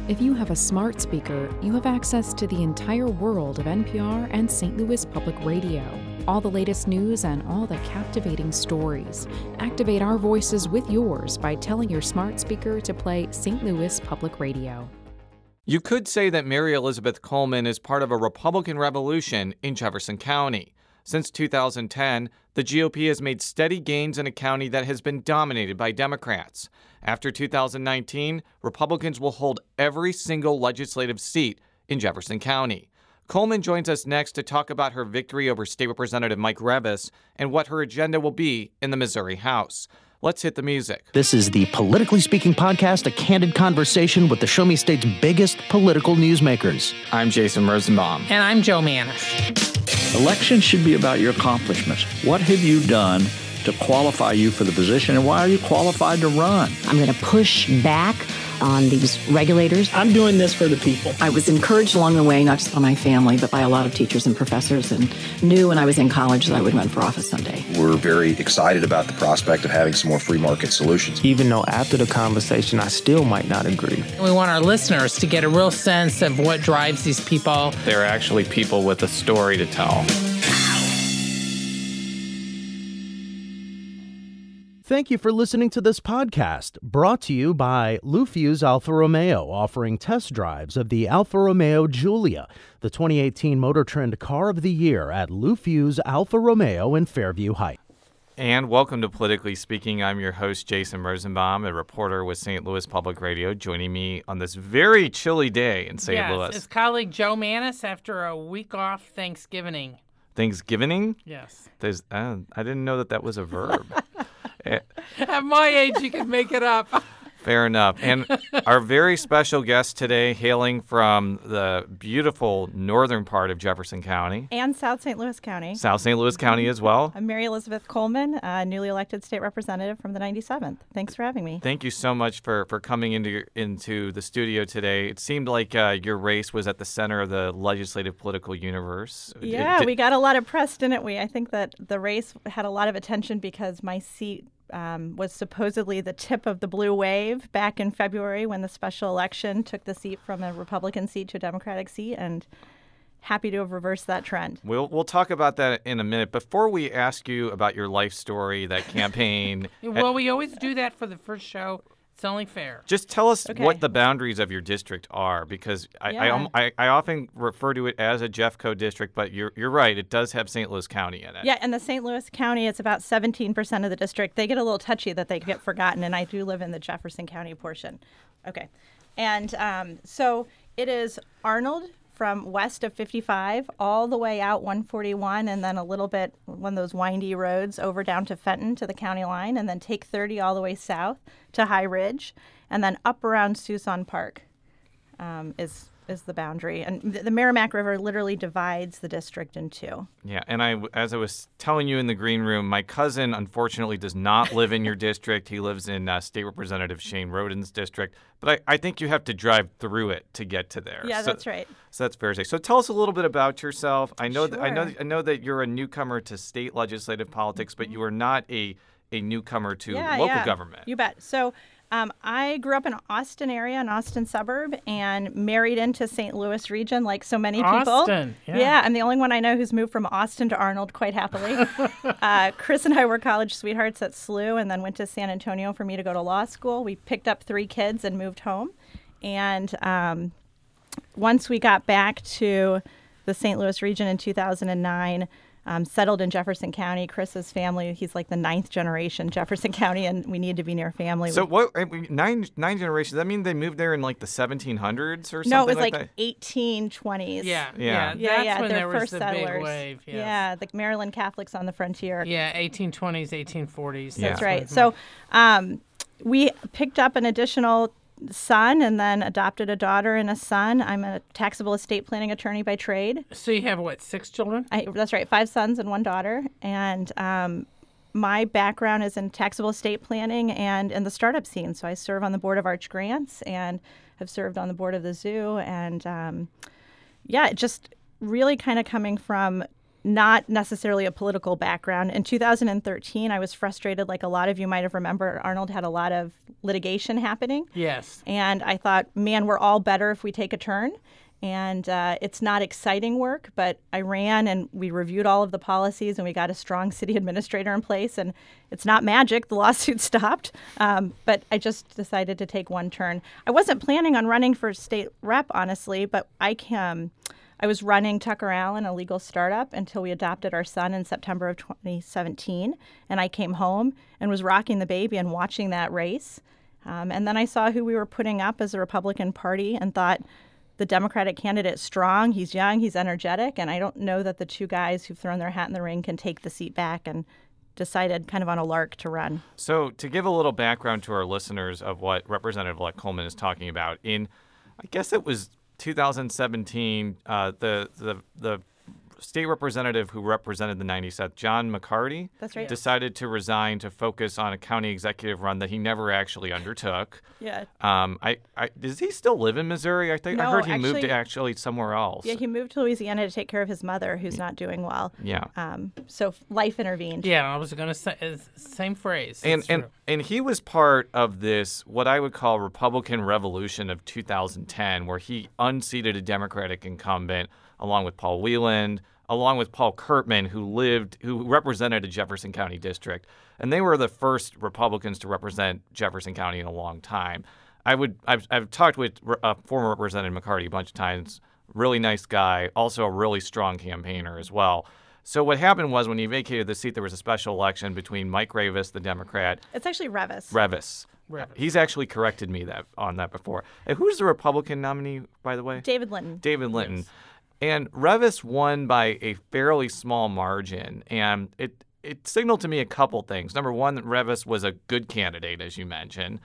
If you have a smart speaker, you have access to the entire world of NPR and St. Louis Public Radio. All the latest news and all the captivating stories. Activate our voices with yours by telling your smart speaker to play St. Louis Public Radio. You could say that Mary Elizabeth Coleman is part of a Republican revolution in Jefferson County. Since 2010, the GOP has made steady gains in a county that has been dominated by Democrats. After 2019, Republicans will hold every single legislative seat in Jefferson County. Coleman joins us next to talk about her victory over State Representative Mike Revis and what her agenda will be in the Missouri House. Let's hit the music. This is the Politically Speaking podcast, a candid conversation with the Show Me State's biggest political newsmakers. I'm Jason Rosenbaum. And I'm Joe Manis. Elections should be about your accomplishments. What have you done to qualify you for the position, and why are you qualified to run? I'm going to push back on these regulators. I'm doing this for the people. I was encouraged along the way, not just by my family, but by a lot of teachers and professors, and knew when I was in college that I would run for office someday. We're very excited about the prospect of having some more free market solutions. Even though after the conversation, I still might not agree. We want our listeners to get a real sense of what drives these people. They're actually people with a story to tell. Thank you for listening to this podcast, brought to you by Lufuse Alfa Romeo, offering test drives of the Alfa Romeo Giulia, the 2018 Motor Trend Car of the Year at Lufuse Alfa Romeo in Fairview Heights. And welcome to Politically Speaking. I'm your host, Jason Rosenbaum, a reporter with St. Louis Public Radio. Joining me on this very chilly day in St. Louis. His colleague Joe Manis after a week off Thanksgiving. Thanksgiving? Yes. I didn't know that was a verb. At my age, you can make it up. Fair enough. And our very special guest today, hailing from the beautiful northern part of Jefferson County. And South St. Louis County. South St. Louis County as well. I'm Mary Elizabeth Coleman, newly elected state representative from the 97th. Thanks for having me. Thank you so much for coming into the studio today. It seemed like your race was at the center of the legislative political universe. Yeah, we got a lot of press, didn't we? I think that the race had a lot of attention because my seat was supposedly the tip of the blue wave back in February when the special election took the seat from a Republican seat to a Democratic seat, and happy to have reversed that trend. We'll talk about that in a minute. Before we ask you about your life story, that campaign. Well, we always do that for the first show. It's only fair. Just tell us what the boundaries of your district are, because I often refer to it as a Jeffco district, but you're right. It does have St. Louis County in it. Yeah, and the St. Louis County, it's about 17% of the district. They get a little touchy that they get forgotten, and I do live in the Jefferson County portion. Okay. And so it is Arnold from west of 55 all the way out 141, and then a little bit one of those windy roads over down to Fenton to the county line, and then take 30 all the way south to High Ridge, and then up around Suisun Park is the boundary. And the Merrimack River literally divides the district in two. Yeah, and as I was telling you in the green room, my cousin unfortunately does not live in your district. He lives in State Representative Shane Roden's district. But I think you have to drive through it to get to there. Yeah, that's right. So that's fair to say. So tell us a little bit about yourself. I know Sure. I know that you're a newcomer to state legislative politics, but you are not a newcomer to local government. You bet. So I grew up in Austin area, an Austin suburb, and married into St. Louis region like so many people. Austin, yeah. I'm the only one I know who's moved from Austin to Arnold quite happily. Chris and I were college sweethearts at SLU and then went to San Antonio for me to go to law school. We picked up 3 kids and moved home. And once we got back to the St. Louis region in 2009, settled in Jefferson County. Chris's family, he's like the 9th generation Jefferson County, and we need to be near family. So what, 9 generations, that mean they moved there in like the 1700s or something? No, it was like that? 1820s. Yeah. That's when there was first the settlers. big wave. Yes. Yeah, the Maryland Catholics on the frontier. Yeah, 1820s, 1840s. That's right. So we picked up an additional son and then adopted a daughter and a son. I'm a taxable estate planning attorney by trade. So you have, 6 children? That's right, 5 sons and 1 daughter. And my background is in taxable estate planning and in the startup scene. So I serve on the board of Arch Grants and have served on the board of the zoo. And just really kind of coming from not necessarily a political background. In 2013, I was frustrated, like a lot of you might have remembered. Arnold had a lot of litigation happening. Yes. And I thought, man, we're all better if we take a turn. And it's not exciting work, but I ran and we reviewed all of the policies and we got a strong city administrator in place. And it's not magic. The lawsuit stopped. But I just decided to take one turn. I wasn't planning on running for state rep, honestly, but I was running Tucker Allen, a legal startup, until we adopted our son in September of 2017. And I came home and was rocking the baby and watching that race. And then I saw who we were putting up as a Republican Party and thought, the Democratic candidate is strong, he's young, he's energetic, and I don't know that the two guys who've thrown their hat in the ring can take the seat back, and decided kind of on a lark to run. So to give a little background to our listeners of what Representative-elect Coleman is talking about, I guess it was 2017, the state representative who represented the 97th, John McCarty, That's right. decided to resign to focus on a county executive run that he never actually undertook. Yeah. Does he still live in Missouri? I No, heard he moved actually somewhere else. Yeah, he moved to Louisiana to take care of his mother, who's not doing well. Yeah. So life intervened. Yeah, I was going to say same phrase. And he was part of this, what I would call Republican Revolution of 2010, where he unseated a Democratic incumbent along with Paul Wieland, along with Paul Kurtman, who represented a Jefferson County district. And they were the first Republicans to represent Jefferson County in a long time. I've talked with former Representative McCarty a bunch of times. Really nice guy, also a really strong campaigner as well. So what happened was when he vacated the seat, there was a special election between Mike Ravis, the Democrat. It's actually Revis. Revis. He's actually corrected me on that before. And who's the Republican nominee, by the way? David Linton. David Linton. Yes. And Revis won by a fairly small margin, and it signaled to me a couple things. Number one, that Revis was a good candidate, as you mentioned,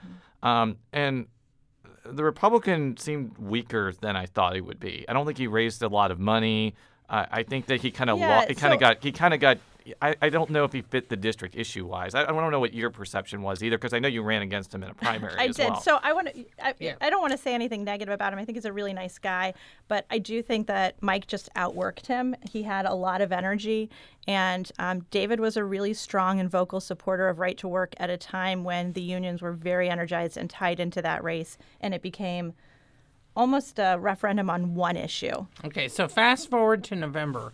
and the Republican seemed weaker than I thought he would be. I don't think he raised a lot of money. I think that he kind of got. I don't know if he fit the district issue-wise. I don't know what your perception was either, because I know you ran against him in a primary I as did. well. So I don't want to say anything negative about him. I think he's a really nice guy, but I do think that Mike just outworked him. He had a lot of energy, and David was a really strong and vocal supporter of right to work at a time when the unions were very energized and tied into that race, and it became almost a referendum on one issue. Okay, so fast forward to November.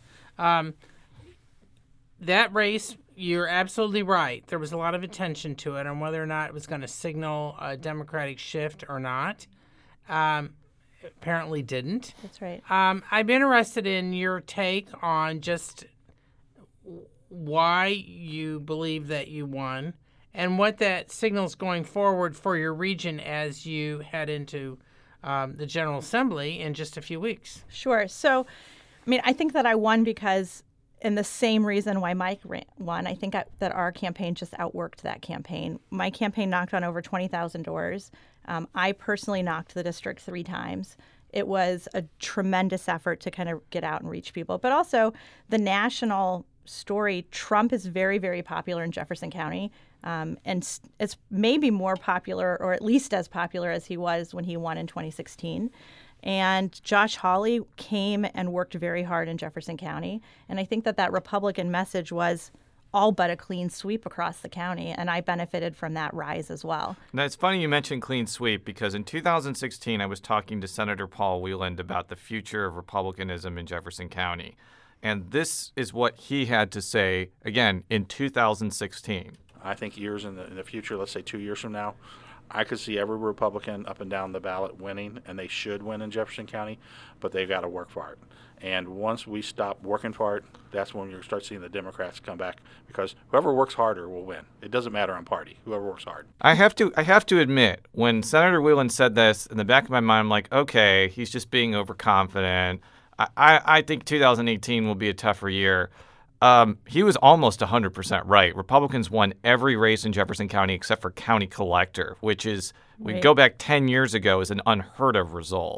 That race, you're absolutely right. There was a lot of attention to it on whether or not it was going to signal a Democratic shift or not. Apparently didn't. That's right. I'm interested in your take on just why you believe that you won and what that signals going forward for your region as you head into the General Assembly in just a few weeks. Sure. So, I think that I won because in the same reason why Mike won, I think that our campaign just outworked that campaign. My campaign knocked on over 20,000 doors. I personally knocked the district 3 times. It was a tremendous effort to kind of get out and reach people. But also the national story, Trump is very, very popular in Jefferson County. And it's maybe more popular, or at least as popular as he was when he won in 2016. And Josh Hawley came and worked very hard in Jefferson County. And I think that Republican message was all but a clean sweep across the county. And I benefited from that rise as well. Now, it's funny you mentioned clean sweep, because in 2016, I was talking to Senator Paul Wieland about the future of Republicanism in Jefferson County. And this is what he had to say, again, in 2016. I think years in the future, let's say 2 years from now, I could see every Republican up and down the ballot winning, and they should win in Jefferson County, but they've got to work for it. And once we stop working for it, that's when you start seeing the Democrats come back, because whoever works harder will win. It doesn't matter on party. Whoever works hard. I have to admit, when Senator Wieland said this, in the back of my mind, I'm like, okay, he's just being overconfident. I think 2018 will be a tougher year. He was almost 100% right. Republicans won every race in Jefferson County except for county collector, which is, we go back 10 years ago, is an unheard of result.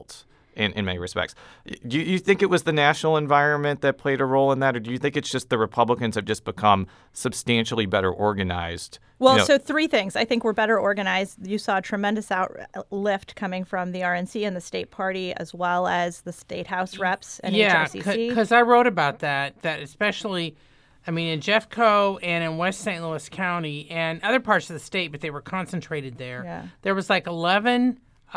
in many respects. Do you think it was the national environment that played a role in that, or do you think it's just the Republicans have just become substantially better organized? Well, so three things. I think we're better organized. You saw a tremendous lift coming from the RNC and the state party, as well as the state house reps and HRCC. Because I wrote about that especially, I mean, in Jeffco and in West St. Louis County and other parts of the state, but they were concentrated there. Yeah. There was like 11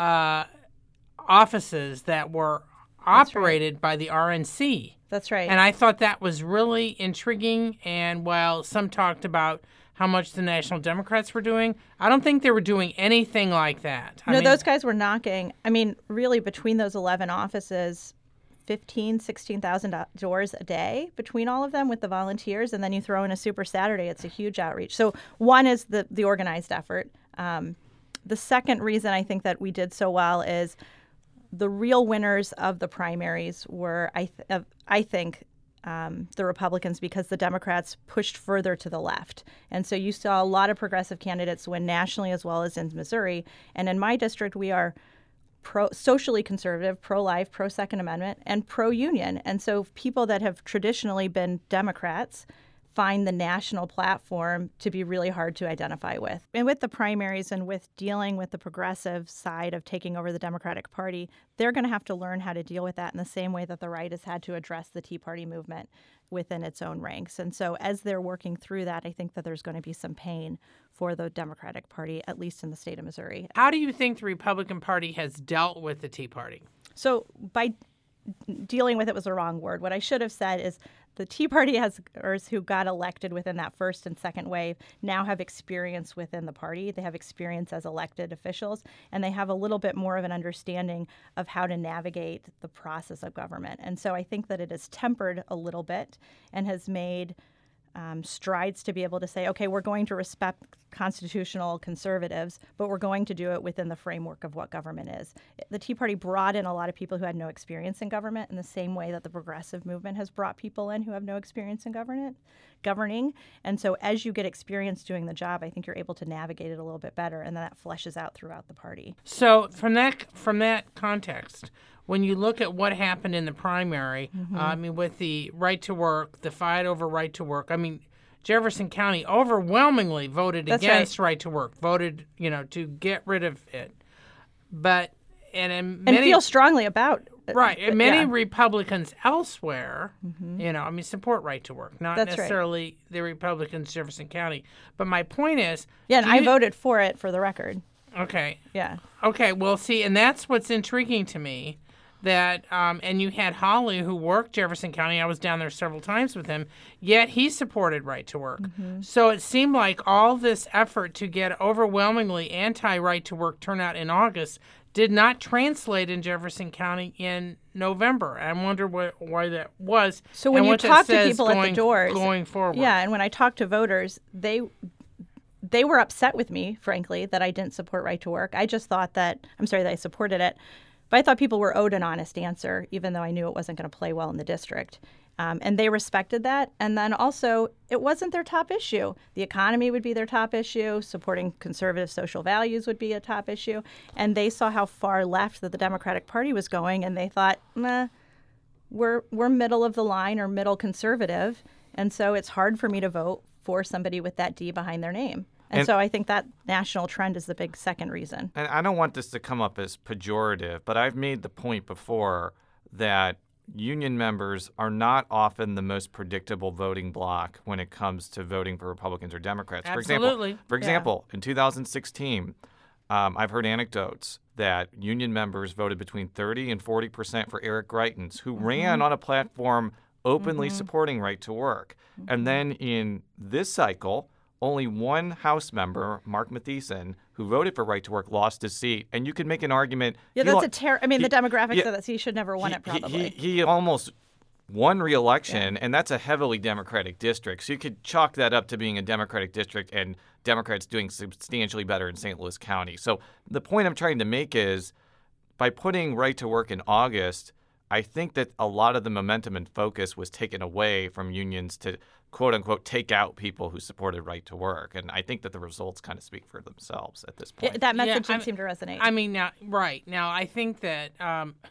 offices that were operated by the RNC. That's right. And I thought that was really intriguing. And while some talked about how much the National Democrats were doing, I don't think they were doing anything like that. No, those guys were knocking. I mean, really, between those 11 offices, 16,000 doors a day between all of them with the volunteers. And then you throw in a Super Saturday, it's a huge outreach. So one is the organized effort. The second reason I think that we did so well is the real winners of the primaries were, I think, the Republicans, because the Democrats pushed further to the left. And so you saw a lot of progressive candidates win nationally as well as in Missouri. And in my district, we are socially conservative, pro-life, pro-Second Amendment, and pro-union. And so people that have traditionally been Democrats find the national platform to be really hard to identify with. And with the primaries and with dealing with the progressive side of taking over the Democratic Party, they're going to have to learn how to deal with that in the same way that the right has had to address the Tea Party movement within its own ranks. And so as they're working through that, I think that there's going to be some pain for the Democratic Party, at least in the state of Missouri. How do you think the Republican Party has dealt with the Tea Party? So by dealing with it was the wrong word. What I should have said is the Tea Partyers who got elected within that first and second wave now have experience within the party. They have experience as elected officials, and they have a little bit more of an understanding of how to navigate the process of government. And so I think that it has tempered a little bit and has made strides to be able to say, okay, we're going to respect constitutional conservatives, but we're going to do it within the framework of what government is. The Tea Party brought in a lot of people who had no experience in government in the same way that the progressive movement has brought people in who have no experience in governing. And so as you get experience doing the job, I think you're able to navigate it a little bit better, and then that fleshes out throughout the party. So from that context, when you look at what happened in the primary, I mean, with the right to work, the fight over right to work, I mean, Jefferson County overwhelmingly voted against right to work, voted, to get rid of it. But, and feel strongly about right. And many Republicans elsewhere, support right to work, not necessarily the Republicans in Jefferson County. But my point is... Yeah, and I voted for it, for the record. Okay. Yeah. Okay, well, see, and that's what's intriguing to me. That and you had Holly, who worked Jefferson County. I was down there several times with him, yet he supported right to work. So it seemed like all this effort to get overwhelmingly anti-right to work turnout in August did not translate in Jefferson County in November. I wonder why that was. So when you talk to people at the doors, going forward. Yeah, and when I talked to voters, they were upset with me, frankly, that I didn't support right to work. I just thought that I supported it. But I thought people were owed an honest answer, even though I knew it wasn't going to play well in the district. And they respected that. And then also, it wasn't their top issue. The economy would be their top issue. Supporting conservative social values would be a top issue. And they saw how far left that the Democratic Party was going, and they thought, we're middle of the line or middle conservative. And so it's hard for me to vote for somebody with that D behind their name. And so I think that national trend is the big second reason. And I don't want this to come up as pejorative, but I've made the point before that union members are not often the most predictable voting bloc when it comes to voting for Republicans or Democrats. Absolutely. For example, in 2016, I've heard anecdotes that union members voted between 30 and 40% for Eric Greitens, who ran on a platform openly supporting right to work. And then in this cycle, only one House member, Mark Mathieson, who voted for right to work, lost his seat. And you could make an argument. Yeah, that's the demographics of that, he should never won it, probably. He almost won re-election, and that's a heavily Democratic district. So you could chalk that up to being a Democratic district and Democrats doing substantially better in St. Louis County. So the point I'm trying to make is by putting right to work in August, I think that a lot of the momentum and focus was taken away from unions to, quote unquote, take out people who supported right to work. And I think that the results kind of speak for themselves at this point. That message didn't seem to resonate. I mean, now I think that,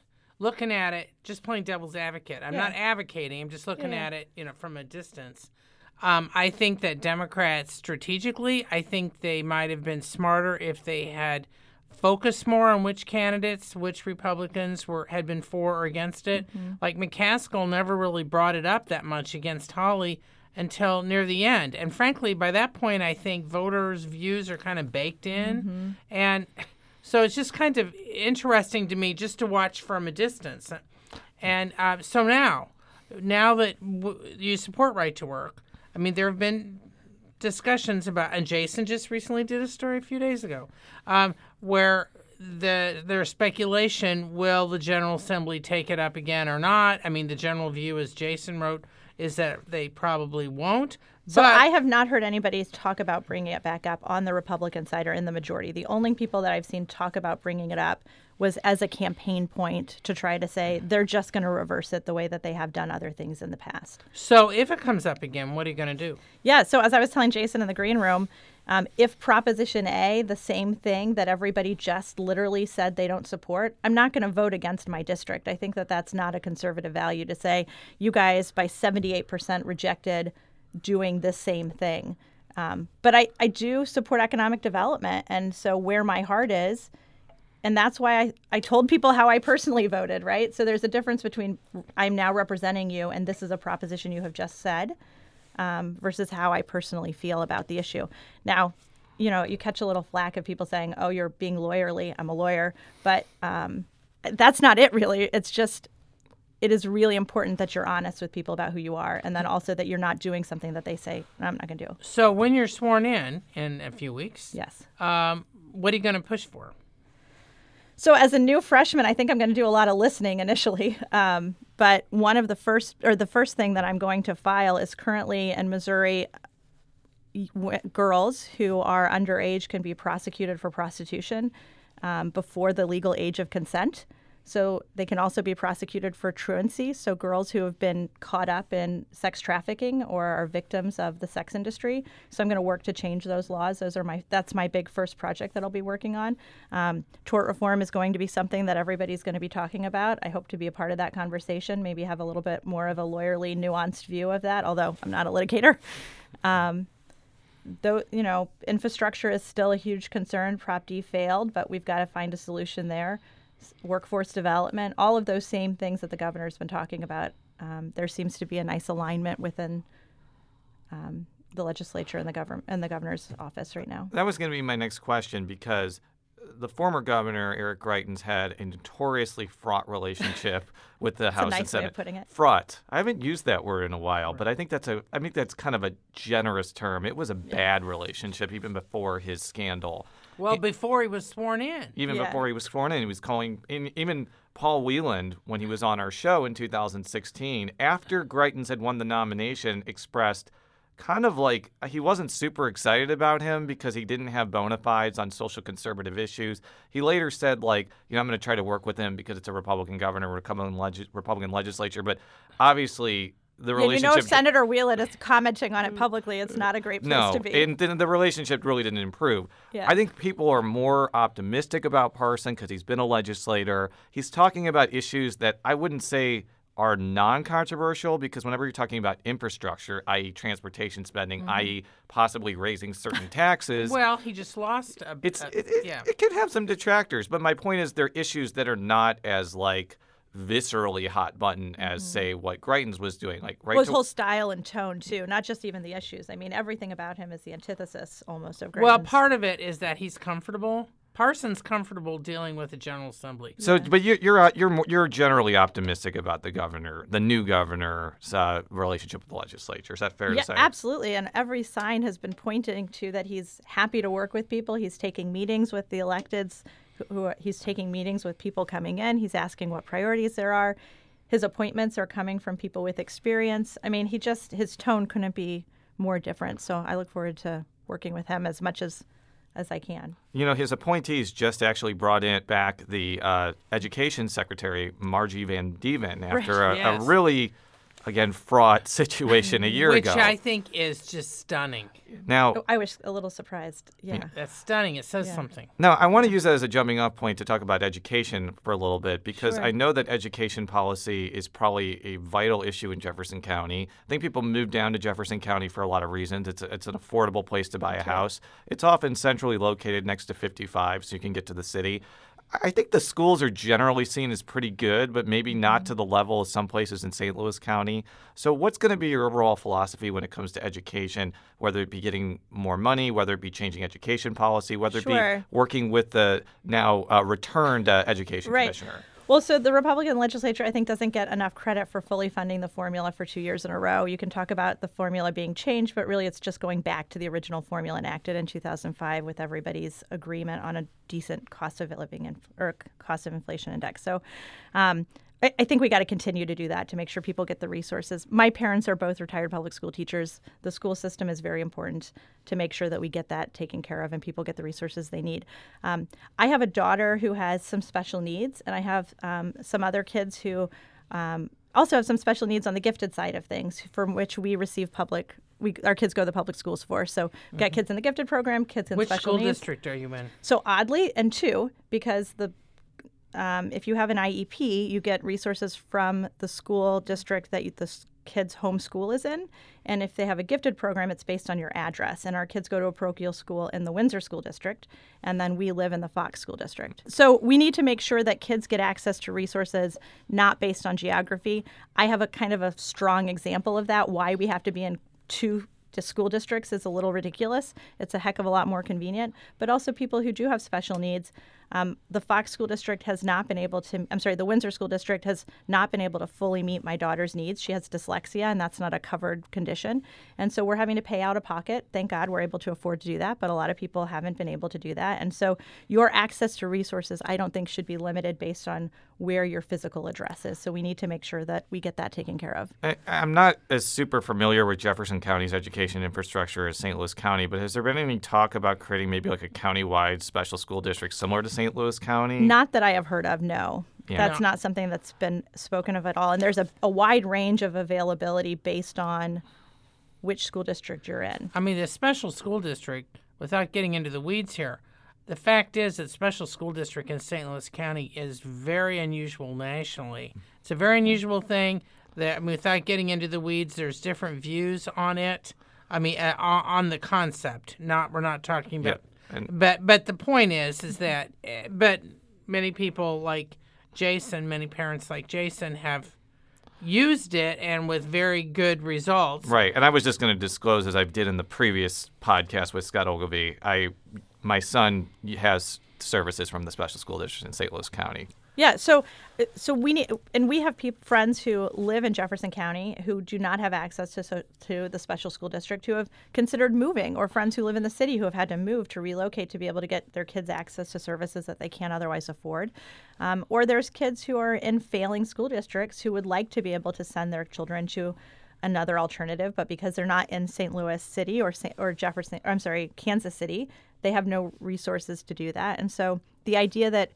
looking at it, just playing devil's advocate. I'm not advocating. I'm just looking at it, from a distance. I think that Democrats strategically, I think they might have been smarter if they had focused more on which candidates, which Republicans had been for or against it. Mm-hmm. Like McCaskill never really brought it up that much against Hawley until near the end. And frankly, by that point, I think voters' views are kind of baked in. Mm-hmm. And so it's just kind of interesting to me just to watch from a distance. And so now that you support right to work, I mean, there have been discussions about, and Jason just recently did a story a few days ago, where there's speculation, will the General Assembly take it up again or not? I mean, the general view, as Jason wrote, is that they probably won't. So I have not heard anybody talk about bringing it back up on the Republican side or in the majority. The only people that I've seen talk about bringing it up was as a campaign point to try to say they're just going to reverse it the way that they have done other things in the past. So if it comes up again, what are you going to do? Yeah, so as I was telling Jason in the green room, if Proposition A, the same thing that everybody just literally said they don't support, I'm not going to vote against my district. I think that that's not a conservative value to say, you guys by 78% rejected doing the same thing. But I do support economic development. And so where my heart is, and that's why I told people how I personally voted, right? So there's a difference between I'm now representing you and this is a proposition you have just said versus how I personally feel about the issue. Now, you catch a little flack of people saying, oh, you're being lawyerly. I'm a lawyer. But that's not it, really. It's just it is really important that you're honest with people about who you are, and then also that you're not doing something that they say, I'm not going to do. So when you're sworn in a few weeks, yes, what are you going to push for? So as a new freshman, I think I'm going to do a lot of listening initially. But the first thing that I'm going to file is currently in Missouri, girls who are underage can be prosecuted for prostitution before the legal age of consent. So they can also be prosecuted for truancy. So girls who have been caught up in sex trafficking or are victims of the sex industry. So I'm going to work to change those laws. That's my big first project that I'll be working on. Tort reform is going to be something that everybody's going to be talking about. I hope to be a part of that conversation, maybe have a little bit more of a lawyerly, nuanced view of that, although I'm not a litigator. Though, infrastructure is still a huge concern. Prop D failed, but we've got to find a solution there. Workforce development, all of those same things that the governor's been talking about. There seems to be a nice alignment within the legislature and the governor's office right now. That was going to be my next question, because the former governor, Eric Greitens, had a notoriously fraught relationship with the House and Senate. That's a nice way of putting it. Fraught. I haven't used that word in a while, but I think that's kind of a generous term. It was a bad relationship even before his scandal. Well, before he was sworn in. Before he was sworn in, he was calling even Paul Wieland, when he was on our show in 2016, after Greitens had won the nomination, expressed kind of like he wasn't super excited about him because he didn't have bona fides on social conservative issues. He later said, I'm going to try to work with him because it's a Republican governor, Republican legislature. But obviously, the relationship... if Senator Wieland is commenting on it publicly, it's not a great place to be. And the relationship really didn't improve. Yeah. I think people are more optimistic about Parson because he's been a legislator. He's talking about issues that I wouldn't say are non-controversial, because whenever you're talking about infrastructure, i.e. transportation spending, i.e. possibly raising certain taxes... Well, he just lost... It can have some detractors, but my point is they're issues that are not as, viscerally hot button as, say, what Greitens was doing. His whole style and tone, too, not just even the issues. I mean, everything about him is the antithesis, almost, of Greitens. Well, part of it is that he's comfortable. Parson's comfortable dealing with the General Assembly. So, but you're generally optimistic about the new governor's relationship with the legislature. Is that fair to say? Yeah, absolutely. And every sign has been pointing to that he's happy to work with people. He's taking meetings with the electeds. He's taking meetings with people coming in. He's asking what priorities there are. His appointments are coming from people with experience. I mean, his tone couldn't be more different. So I look forward to working with him as much as I can. His appointees just actually brought back the education secretary, Margie Van Dieven, after a really again, fraught situation a year ago. Which I think is just stunning. Now, I was a little surprised. Yeah. That's stunning. It says something. Now, I want to use that as a jumping off point to talk about education for a little bit, because Sure. I know that education policy is probably a vital issue in Jefferson County. I think people move down to Jefferson County for a lot of reasons. It's an affordable place to buy a house. It's often centrally located next to 55, so you can get to the city. I think the schools are generally seen as pretty good, but maybe not to the level of some places in St. Louis County. So what's going to be your overall philosophy when it comes to education, whether it be getting more money, whether it be changing education policy, whether it Sure. be working with the now returned education Right. commissioner? Well, so the Republican legislature, I think, doesn't get enough credit for fully funding the formula for 2 years in a row. You can talk about the formula being changed, but really it's just going back to the original formula enacted in 2005 with everybody's agreement on a decent cost of living or cost of inflation index. So I think we got to continue to do that to make sure people get the resources. My parents are both retired public school teachers. The school system is very important to make sure that we get that taken care of and people get the resources they need. I have a daughter who has some special needs, and I have some other kids who also have some special needs on the gifted side of things, from which we receive our kids go to the public schools for. So we've got kids in the gifted program, kids in Which special school needs. district are you in? So oddly, and two, because if you have an IEP, you get resources from the school district that the kid's home school is in. And if they have a gifted program, it's based on your address. And our kids go to a parochial school in the Windsor School District, and then we live in the Fox School District. So we need to make sure that kids get access to resources not based on geography. I have a kind of a strong example of that. Why we have to be in two school districts is a little ridiculous. It's a heck of a lot more convenient. But also people who do have special needs. The Fox School District has not been able to, the Windsor School District has not been able to fully meet my daughter's needs. She has dyslexia, and that's not a covered condition. And so we're having to pay out of pocket. Thank God we're able to afford to do that, but a lot of people haven't been able to do that. And so your access to resources, I don't think, should be limited based on where your physical address is. So we need to make sure that we get that taken care of. I'm not as super familiar with Jefferson County's education infrastructure as St. Louis County, but has there been any talk about creating maybe like a county-wide special school district similar to St. Louis County? Not that I have heard of, no. Yeah. That's not something that's been spoken of at all. And there's a wide range of availability based on which school district you're in. I mean, the special school district, without getting into the weeds here, the fact is that special school district in St. Louis County is very unusual nationally. It's a very unusual thing that, without getting into the weeds, there's different views on it. I mean, on the concept. We're not talking about. Yeah. But the point is that many people like Jason, many parents like Jason have used it and with very good results. Right. And I was just going to disclose, as I did in the previous podcast with Scott Ogilvie, my son has services from the special school district in St. Louis County. Yeah, so we have friends who live in Jefferson County who do not have access to the special school district, who have considered moving, or friends who live in the city who have had to move to relocate to be able to get their kids access to services that they can't otherwise afford. Or there's kids who are in failing school districts who would like to be able to send their children to another alternative, but because they're not in St. Louis City or Kansas City, they have no resources to do that. And so the idea that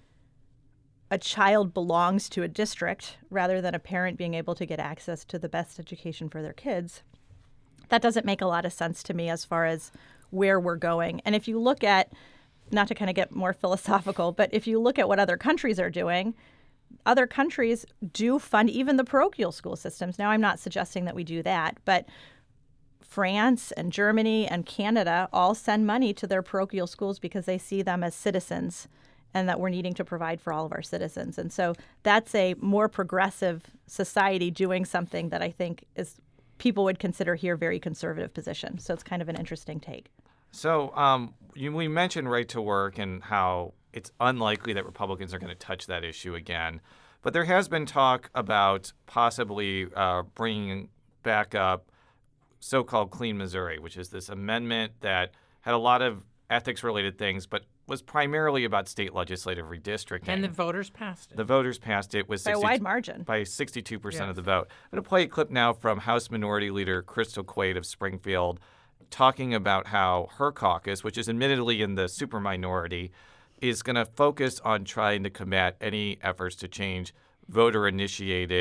a child belongs to a district rather than a parent being able to get access to the best education for their kids, that doesn't make a lot of sense to me as far as where we're going. And if you look at, not to kind of get more philosophical, but if you look at what other countries are doing, other countries do fund even the parochial school systems. Now, I'm not suggesting that we do that, but France and Germany and Canada all send money to their parochial schools because they see them as citizens and that we're needing to provide for all of our citizens. And so that's a more progressive society doing something that I think is people would consider here very conservative position. So it's kind of an interesting take. So we mentioned right to work and how it's unlikely that Republicans are going to touch that issue again. But there has been talk about possibly bringing back up so-called Clean Missouri, which is this amendment that had a lot of ethics-related things, but was primarily about state legislative redistricting. And the voters passed it. The voters passed it with by a wide margin. By 62% of the vote. I'm going to play a clip now from House Minority Leader Crystal Quaid of Springfield talking about how her caucus, which is admittedly in the super minority, is going to focus on trying to combat any efforts to change voter-initiated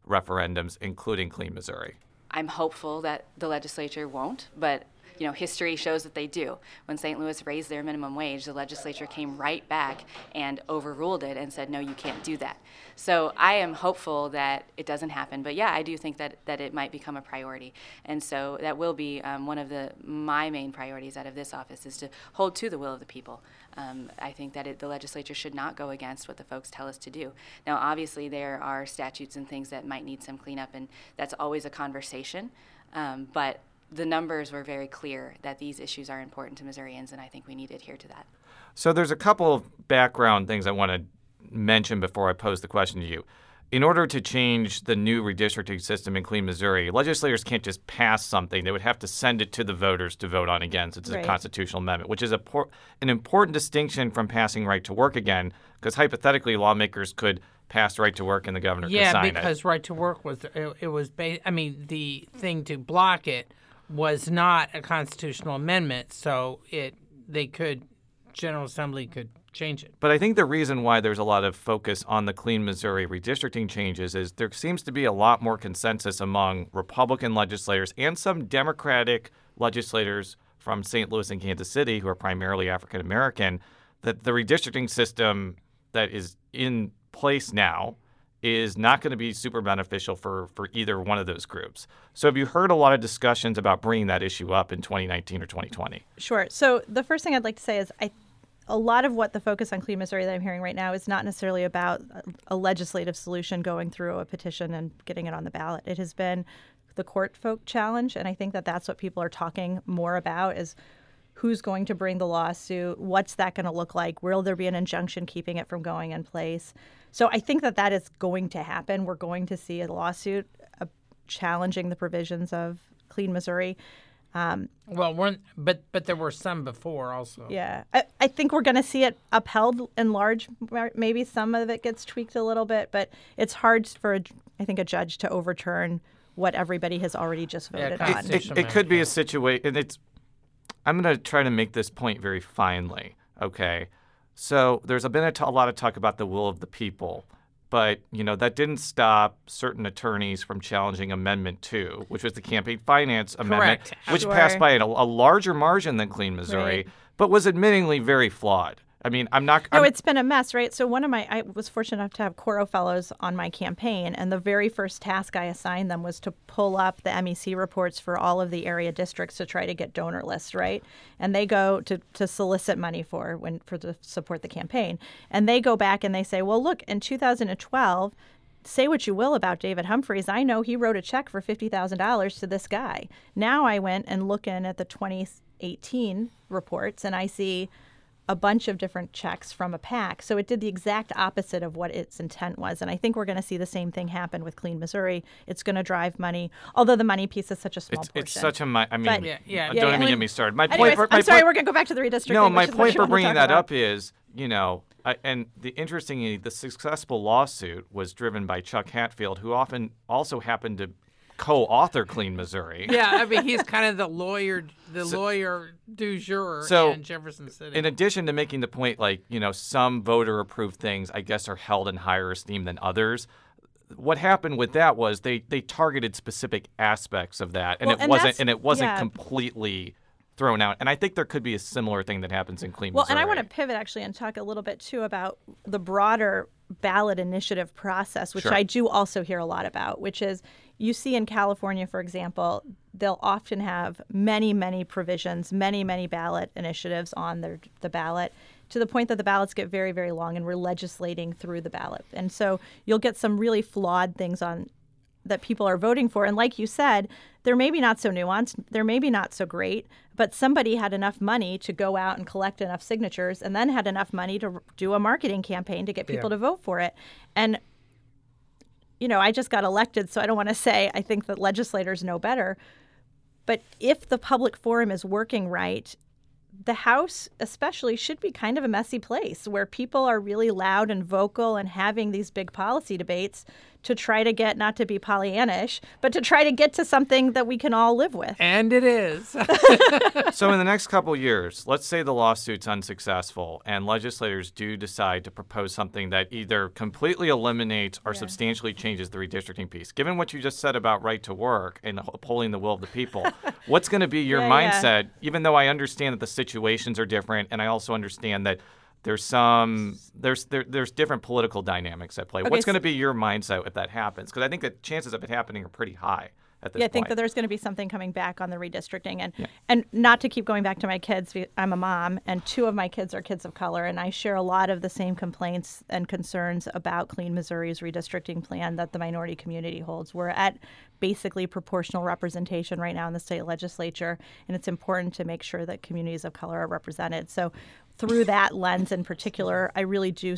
referendums, including Clean Missouri? I'm hopeful that the legislature won't, but history shows that they do. When St. Louis raised their minimum wage, the legislature came right back and overruled it and said, no, you can't do that. So I am hopeful that it doesn't happen. But yeah, I do think that it might become a priority. And so that will be one of my main priorities out of this office, is to hold to the will of the people. I think that the legislature should not go against what the folks tell us to do. Now, obviously, there are statutes and things that might need some cleanup, and that's always a conversation. But the numbers were very clear that these issues are important to Missourians, and I think we need to adhere to that. So there's a couple of background things I want to mention before I pose the question to you. In order to change the new redistricting system in Clean Missouri, legislators can't just pass something. They would have to send it to the voters to vote on again. So it's a constitutional amendment, which is an important distinction from passing right to work again, because hypothetically lawmakers could pass right to work and the governor could sign it. Yeah, because right to work was the thing to block it was not a constitutional amendment, so General Assembly could change it. But I think the reason why there's a lot of focus on the Clean Missouri redistricting changes is there seems to be a lot more consensus among Republican legislators and some Democratic legislators from St. Louis and Kansas City, who are primarily African American, that the redistricting system that is in place now is not going to be super beneficial for either one of those groups. So have you heard a lot of discussions about bringing that issue up in 2019 or 2020? Sure. So the first thing I'd like to say is a lot of what the focus on Clean Missouri that I'm hearing right now is not necessarily about a legislative solution going through a petition and getting it on the ballot. It has been the court folk challenge, and I think that that's what people are talking more about is who's going to bring the lawsuit, what's that going to look like, will there be an injunction keeping it from going in place? So I think that is going to happen. We're going to see a lawsuit challenging the provisions of Clean Missouri. But there were some before also. Yeah. I think we're going to see it upheld in large. Maybe some of it gets tweaked a little bit, but it's hard for, I think, a judge to overturn what everybody has already just voted on. It could be a situation, and I'm going to try to make this point very finely, okay? So there's been a lot of talk about the will of the people, but that didn't stop certain attorneys from challenging Amendment 2, which was the campaign finance amendment, which passed by a larger margin than Clean Missouri, but was admittingly very flawed. I mean, it's been a mess, right? So I was fortunate enough to have Coro Fellows on my campaign, and the very first task I assigned them was to pull up the MEC reports for all of the area districts to try to get donor lists, right? And they go to solicit money to support the campaign. And they go back and they say, well, look, in 2012, say what you will about David Humphreys, I know he wrote a check for $50,000 to this guy. Now I went and looking at the 2018 reports, and I see a bunch of different checks from a PAC. So it did the exact opposite of what its intent was. And I think we're going to see the same thing happen with Clean Missouri. It's going to drive money, although the money piece is such a small portion. It's such a, don't even get me started. We're going to go back to the redistricting. No, my point for bringing that up is, and interestingly, the successful lawsuit was driven by Chuck Hatfield, who often also happened to co-author Clean Missouri. Yeah, I mean, he's kind of the lawyer du jour in Jefferson City. In addition to making the point, some voter-approved things, I guess, are held in higher esteem than others. What happened with that was they targeted specific aspects of that, and it wasn't completely thrown out. And I think there could be a similar thing that happens in Clean Missouri. Well, and I want to pivot actually and talk a little bit too about the broader ballot initiative process, which I do also hear a lot about, which is you see in California, for example, they'll often have many, many provisions, many, many ballot initiatives on the ballot, to the point that the ballots get very, very long and we're legislating through the ballot. And so you'll get some really flawed things on that people are voting for. And like you said, they're maybe not so nuanced, they're maybe not so great, but somebody had enough money to go out and collect enough signatures and then had enough money to do a marketing campaign to get people to vote for it. And, I just got elected, so I don't want to say I think that legislators know better. But if the public forum is working right, the House especially should be kind of a messy place where people are really loud and vocal and having these big policy debates to try to get, not to be Pollyannish, but to try to get to something that we can all live with. And it is. So in the next couple years, let's say the lawsuit's unsuccessful and legislators do decide to propose something that either completely eliminates or substantially changes the redistricting piece. Given what you just said about right to work and upholding the will of the people, what's going to be your mindset, even though I understand that the situations are different, and I also understand that there's different political dynamics at play. Okay, what's going to be your mindset if that happens? Because I think the chances of it happening are pretty high at this point. I think that there's going to be something coming back on the redistricting. And not to keep going back to my kids, I'm a mom, and 2 of my kids are kids of color, and I share a lot of the same complaints and concerns about Clean Missouri's redistricting plan that the minority community holds. We're at basically proportional representation right now in the state legislature, and it's important to make sure that communities of color are represented. So through that lens in particular, I really do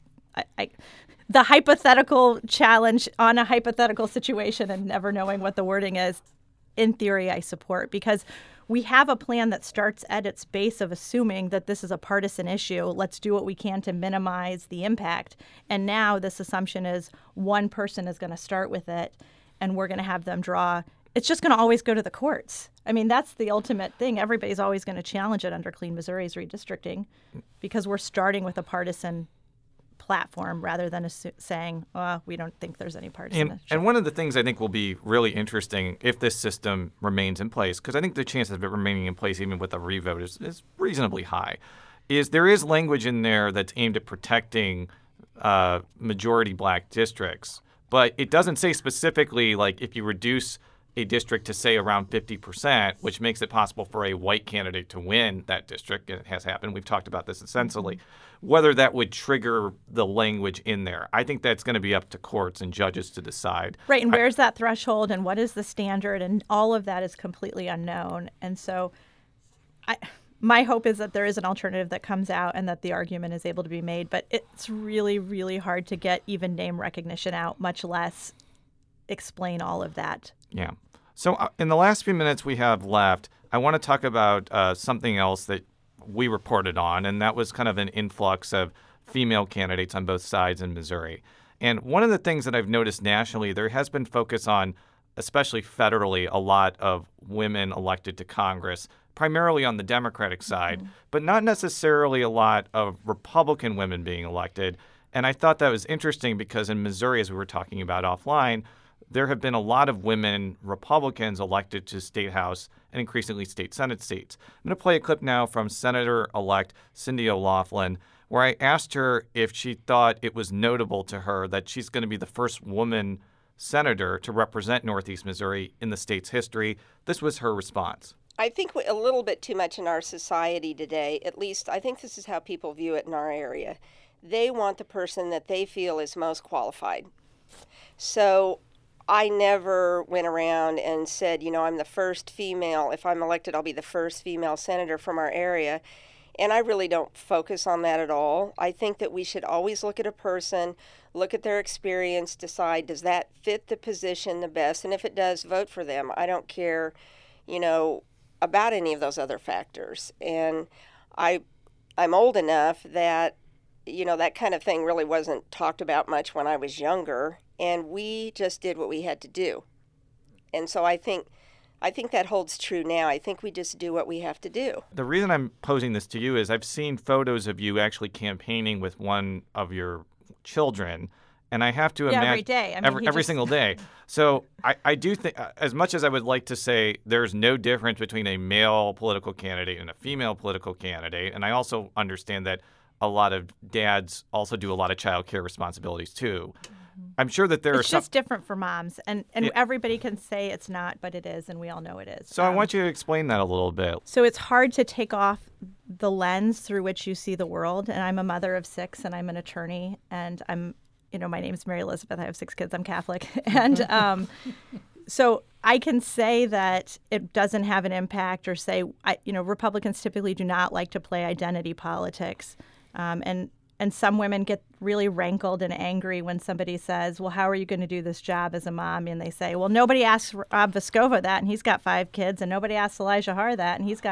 the hypothetical challenge on a hypothetical situation and never knowing what the wording is, in theory, I support, because we have a plan that starts at its base of assuming that this is a partisan issue. Let's do what we can to minimize the impact. And now this assumption is one person is going to start with it, and we're going to have them draw. It's just going to always go to the courts. I mean, that's the ultimate thing. Everybody's always going to challenge it under Clean Missouri's redistricting because we're starting with a partisan platform rather than saying, oh, we don't think there's any partisan. And one of the things I think will be really interesting if this system remains in place, because I think the chances of it remaining in place even with a revote is reasonably high, is there is language in there that's aimed at protecting majority black districts. But it doesn't say specifically, like, if you reduce a district to, say, around 50%, which makes it possible for a white candidate to win that district. It has happened. We've talked about this extensively. Whether that would trigger the language in there. I think that's going to be up to courts and judges to decide. Right, and where's that threshold and what is the standard? And all of that is completely unknown. And so my hope is that there is an alternative that comes out and that the argument is able to be made. But it's really, really hard to get even name recognition out, much less explain all of that. Yeah. So in the last few minutes we have left, I want to talk about something else that we reported on, and that was kind of an influx of female candidates on both sides in Missouri. And one of the things that I've noticed nationally, there has been focus on, especially federally, a lot of women elected to Congress, primarily on the Democratic side, but not necessarily a lot of Republican women being elected. And I thought that was interesting because in Missouri, as we were talking about offline, there have been a lot of women Republicans elected to state house and increasingly state Senate seats. I'm going to play a clip now from Senator-elect Cindy O'Laughlin, where I asked her if she thought it was notable to her that she's going to be the first woman senator to represent Northeast Missouri in the state's history. This was her response. I think a little bit too much in our society today, at least I think this is how people view it in our area. They want the person that they feel is most qualified. So I never went around and said, you know, I'm the first female. If I'm elected, I'll be the first female senator from our area. And I really don't focus on that at all. I think that we should always look at a person, look at their experience, decide, does that fit the position the best? And if it does, vote for them. I don't care, you know, about any of those other factors. And I'm old enough that, you know, that kind of thing really wasn't talked about much when I was younger. And we just did what we had to do. And so I think that holds true now. I think we just do what we have to do. The reason I'm posing this to you is I've seen photos of you actually campaigning with one of your children. And I have to imagine every day. I mean, every single day. So I do think, as much as I would like to say there's no difference between a male political candidate and a female political candidate, and I also understand that a lot of dads also do a lot of child care responsibilities too. I'm sure that it's just different for moms, and everybody can say it's not, but it is, and we all know it is. So I want you to explain that a little bit. So it's hard to take off the lens through which you see the world, and I'm a mother of 6, and I'm an attorney, and my name is Mary Elizabeth. I have 6 kids. I'm Catholic, and so I can say that it doesn't have an impact, or say, Republicans typically do not like to play identity politics, and some women get really rankled and angry when somebody says, well, how are you going to do this job as a mom? And they say, well, nobody asked Rob Vescova that, and he's got 5 kids, and nobody asked Elijah Har that, and he's got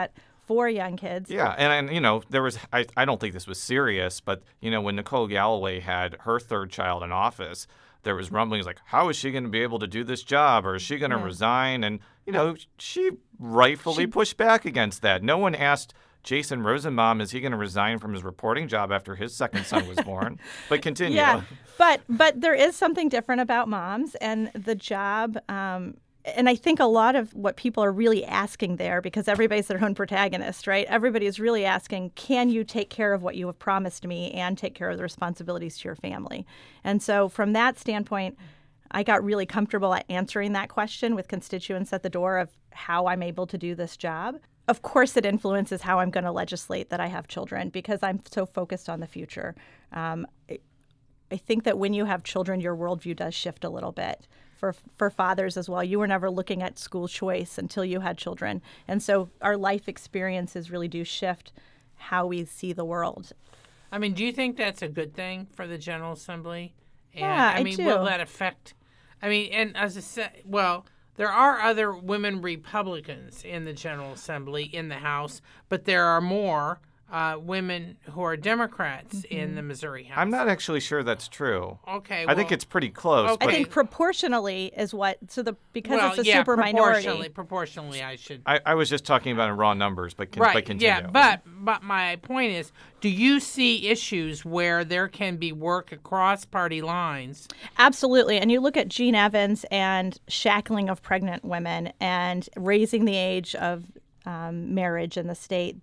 4 young kids. Yeah, and there was, I don't think this was serious, but, when Nicole Galloway had her 3rd child in office, there was rumblings like, how is she going to be able to do this job? Or is she going to resign? And, she rightfully pushed back against that. No one asked Jason Rosenbaum, is he going to resign from his reporting job after his 2nd son was born? But continue. Yeah, but there is something different about moms and the job. And I think a lot of what people are really asking there, because everybody's their own protagonist, right? Everybody is really asking, can you take care of what you have promised me and take care of the responsibilities to your family? And so from that standpoint, I got really comfortable at answering that question with constituents at the door of how I'm able to do this job. Of course, it influences how I'm going to legislate that I have children because I'm so focused on the future. I think that when you have children, your worldview does shift a little bit. For fathers as well. You were never looking at school choice until you had children. And so our life experiences really do shift how we see the world. I mean, do you think that's a good thing for the General Assembly? And, yeah, I mean, do. Will that affect? I mean, and as I said, well, there are other women Republicans in the General Assembly, in the House, but there are more women who are Democrats in the Missouri House. I'm not actually sure that's true. Okay, I think it's pretty close. Okay. I think proportionally is what, because it's a super proportionally, minority. I should. I was just talking about in raw numbers, but continue. Yeah, but my point is, do you see issues where there can be work across party lines? Absolutely. And you look at Gene Evans and shackling of pregnant women and raising the age of marriage in the state.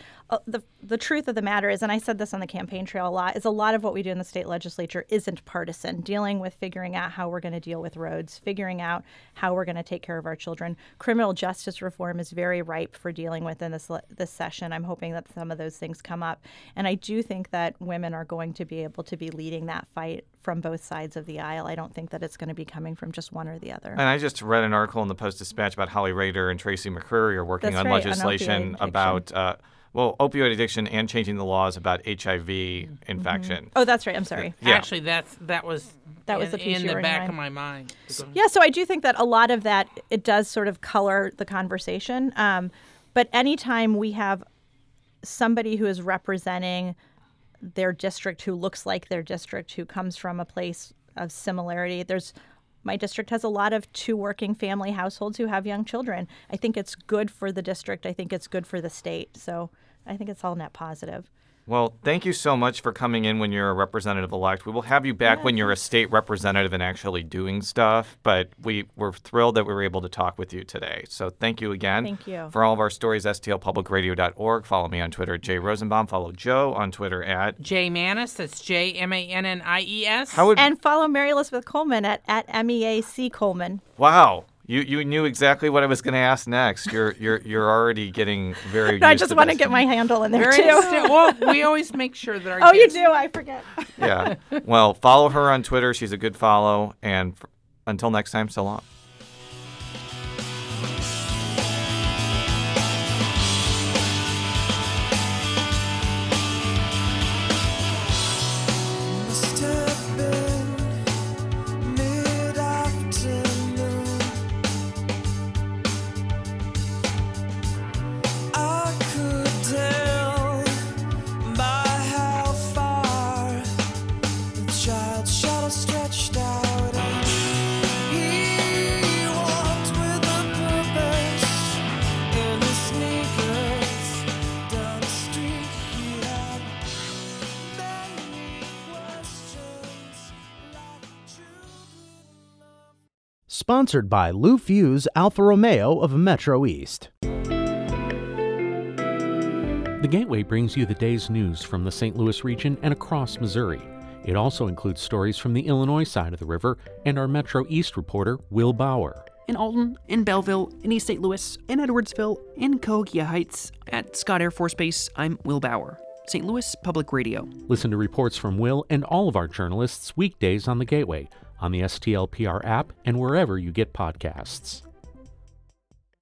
The truth of the matter is, and I said this on the campaign trail a lot, is a lot of what we do in the state legislature isn't partisan, dealing with figuring out how we're going to deal with roads, figuring out how we're going to take care of our children. Criminal justice reform is very ripe for dealing with in this session. I'm hoping that some of those things come up. And I do think that women are going to be able to be leading that fight from both sides of the aisle. I don't think that it's going to be coming from just one or the other. And I just read an article in the Post-Dispatch about Holly Rader and Tracy McCreary are working on legislation about opioid addiction and changing the laws about HIV infection. Oh, that's right. I'm sorry. Yeah. Actually, that was the piece in you the were back in of my mind. Yeah, so I do think that a lot of that, it does sort of color the conversation. But anytime we have somebody who is representing their district, who looks like their district, who comes from a place of similarity, my district has a lot of 2 working family households who have young children. I think it's good for the district. I think it's good for the state. So I think it's all net positive. Well, thank you so much for coming in when you're a representative-elect. We will have you back when you're a state representative and actually doing stuff, but we're thrilled that we were able to talk with you today. So thank you again. Thank you. For all of our stories, stlpublicradio.org. Follow me on Twitter, Jay Rosenbaum. Follow Joe on Twitter at Jay Mannies. That's JMANNIES. And follow Mary Elizabeth Coleman at MEAC Coleman. Wow. You knew exactly what I was going to ask next. You're already getting very used I just to want to this. get my handle in there, too. Well, we always make sure that our Oh, you do? I forget. Yeah. Well, follow her on Twitter. She's a good follow. And until next time, so long. Sponsored by Lou Fuse Alfa Romeo of Metro East. The Gateway brings you the day's news from the St. Louis region and across Missouri. It also includes stories from the Illinois side of the river and our Metro East reporter, Will Bauer. In Alton, in Belleville, in East St. Louis, in Edwardsville, in Cahokia Heights, at Scott Air Force Base, I'm Will Bauer. St. Louis Public Radio. Listen to reports from Will and all of our journalists weekdays on the Gateway, on the STLPR app, and wherever you get podcasts.